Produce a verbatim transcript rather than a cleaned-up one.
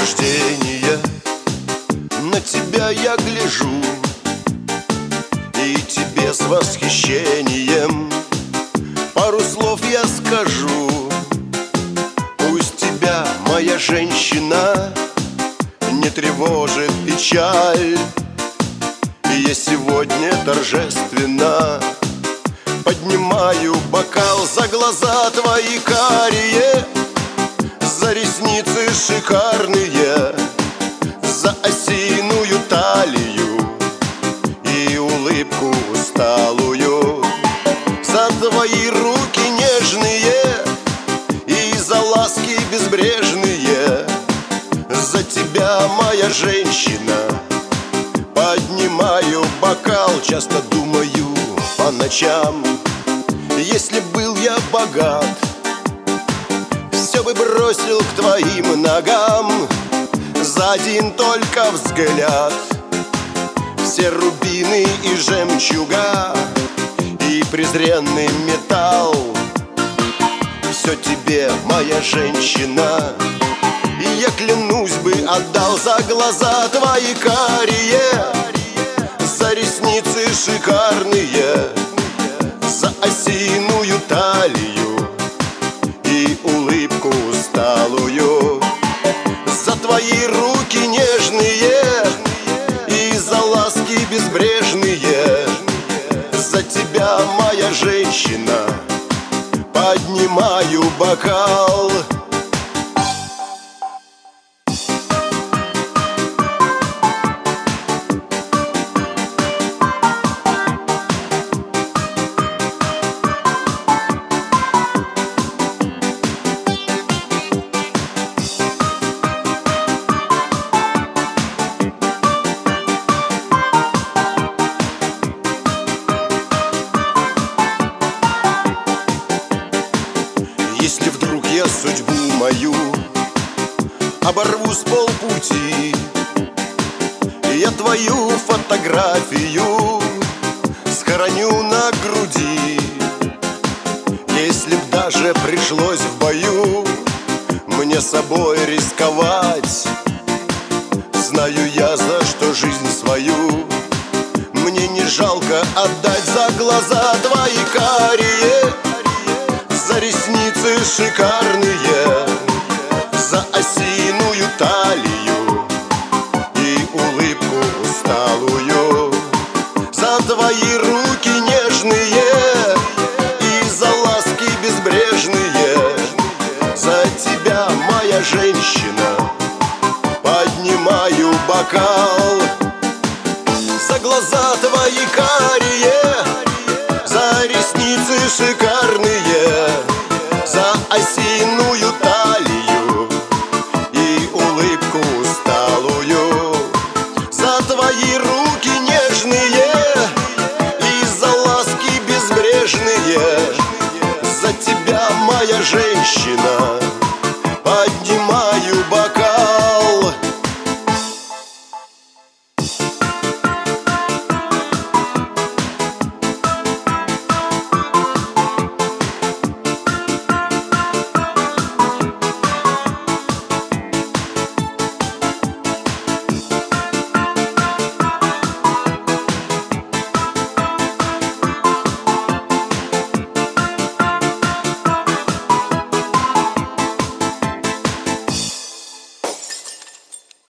рождения на тебя я гляжу, и тебе с восхищением пару слов я скажу. Пусть тебя, моя женщина, не тревожит печаль, и я сегодня торжественно поднимаю бокал за глаза твои карие, за ресницы шикарные, за осиную талию и улыбку усталую, за твои руки нежные и за ласки безбрежные. За тебя, моя женщина, поднимаю бокал. Часто думаю по ночам, если был я богат, все бы бросил к твоим ногам за один только взгляд. Все рубины и жемчуга и презренный металл все тебе, моя женщина, и я, клянусь бы, отдал за глаза твои карие, за ресницы шикарные, за осиную талию и улыбку усталую, за твои руки нежные и за ласки безбрежные. За тебя, моя женщина, поднимаю бокал. Если вдруг я судьбу мою оборву с полпути, я твою фотографию схороню на груди. Если б даже пришлось в бою мне собой рисковать, знаю я, за что жизнь свою мне не жалко отдать. За глаза твои карие, за ресницы шикарные, за осиную талию и улыбку усталую, за твои руки нежные и за ласки безбрежные. За тебя, моя женщина, поднимаю бокал. За глаза твои карие, за ресницы шикарные, за осиную талию и улыбку усталую, за твои руки нежные и за ласки безбрежные. За тебя, моя женщина,